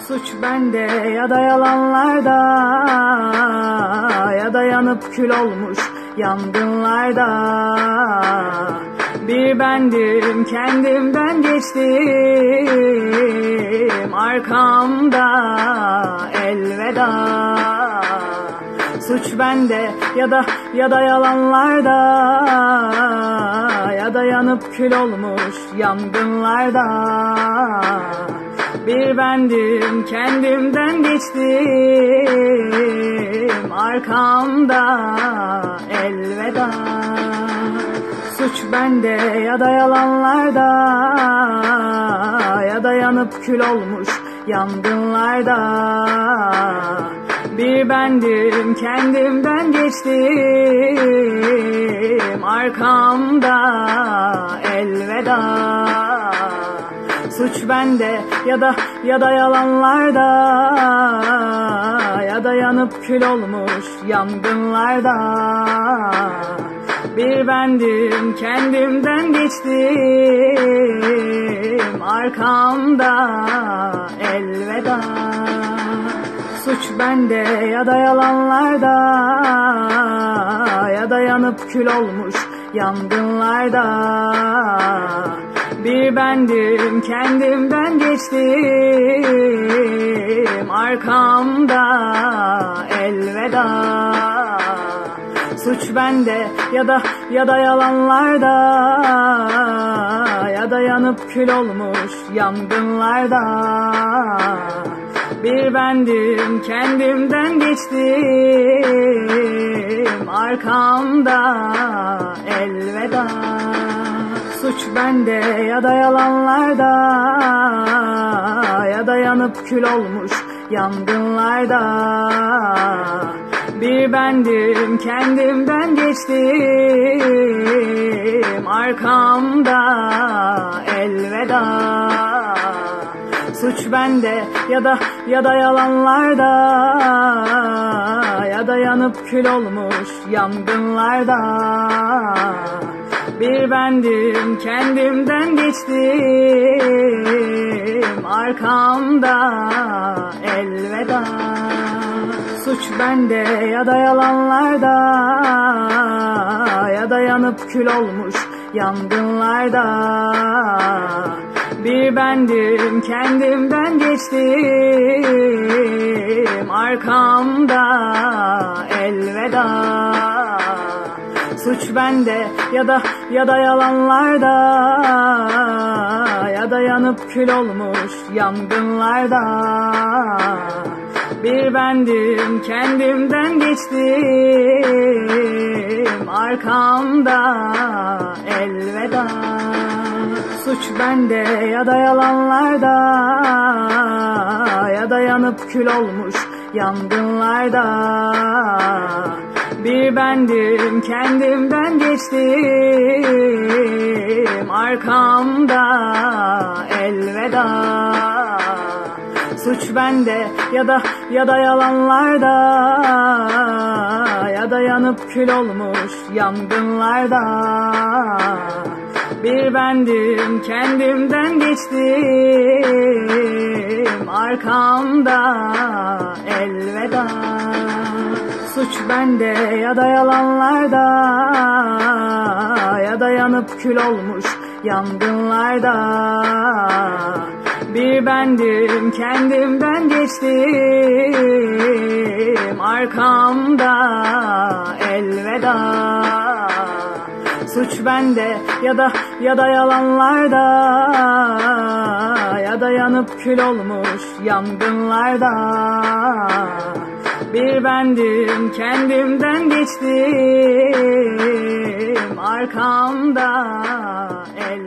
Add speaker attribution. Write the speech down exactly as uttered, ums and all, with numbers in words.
Speaker 1: Suç bende ya da yalanlarda, ya da yanıp kül olmuş yangınlarda. Bir bendim, kendimden geçtim, arkamda elveda. Suç bende ya da ya da yalanlarda, ya da yanıp kül olmuş yangınlarda. Bir bendim, kendimden geçtim, arkamda elveda. Suç bende ya da yalanlarda, ya da yanıp kül olmuş yangınlarda. Bir bendim, kendimden geçtim, arkamda elveda. Suç bende ya da ya da yalanlarda, ya da yanıp kül olmuş yangınlarda. Bir bendim, kendimden geçtim, arkamda elveda. Suç bende ya da yalanlarda, ya da yanıp kül olmuş yangınlarda. Bir bendim, kendimden geçtim, arkamda elveda. Suç bende ya da ya da yalanlarda, ya da yanıp kül olmuş yangınlarda. Bir bendim, kendimden geçtim, arkamda elveda. Suç bende ya da yalanlarda, ya da yanıp kül olmuş yangınlarda. Bir bendim, kendimden geçtim, arkamda elveda. Suç bende ya da ya da yalanlarda, ya da yanıp kül olmuş yangınlarda. Bir bendim, kendimden geçtim, arkamda elveda. Suç bende ya da yalanlarda, ya da yanıp kül olmuş yangınlarda. Bir bendim, kendimden geçtim, arkamda elveda. Suç bende ya da ya da yalanlarda, ya da yanıp kül olmuş yangınlarda. Bir bendim, kendimden geçtim, arkamda elveda. Suç bende ya da yalanlarda, ya da yanıp kül olmuş yangınlarda. Bir bendim, kendimden geçtim, arkamda elveda. Suç bende ya da ya da yalanlarda, ya da yanıp kül olmuş yangınlarda. Bir bendim, kendimden geçtim, arkamda elveda. Suç bende ya da yalanlarda, ya da yanıp kül olmuş yangınlarda. Bir bendim, kendimden geçtim, arkamda elveda. Suç bende ya da ya da yalanlarda, ya da yanıp kül olmuş yangınlarda. Bir bendim, kendimden geçtim, arkamda el